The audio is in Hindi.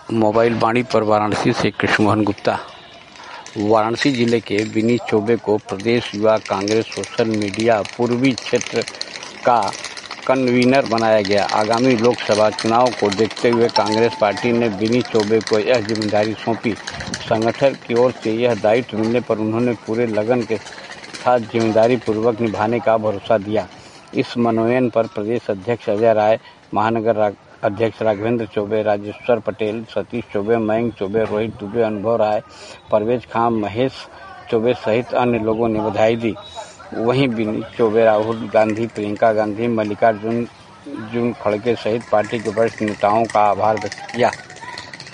मोबाइल वाणी पर वाराणसी से कृष्ण मोहन गुप्ता। वाराणसी जिले के विनीत चौबे को प्रदेश युवा कांग्रेस सोशल मीडिया पूर्वी क्षेत्र का कन्वीनर बनाया गया। आगामी लोकसभा चुनाव को देखते हुए कांग्रेस पार्टी ने विनीत चौबे को यह जिम्मेदारी सौंपी। संगठन की ओर से यह दायित्व मिलने पर उन्होंने पूरे लगन के साथ जिम्मेदारी पूर्वक निभाने का भरोसा दिया। इस मनोनयन पर प्रदेश अध्यक्ष अजय राय, महानगर अध्यक्ष राघवेंद्र चौबे, राजेश्वर पटेल, सतीश चौबे, मयंक चौबे, रोहित दुबे, अनुभव राय, परवेज खां, महेश चौबे सहित अन्य लोगों ने बधाई दी। वहीं विनीत चौबे, राहुल गांधी, प्रियंका गांधी, मल्लिकार्जुन खड़गे सहित पार्टी के वरिष्ठ नेताओं का आभार व्यक्त किया।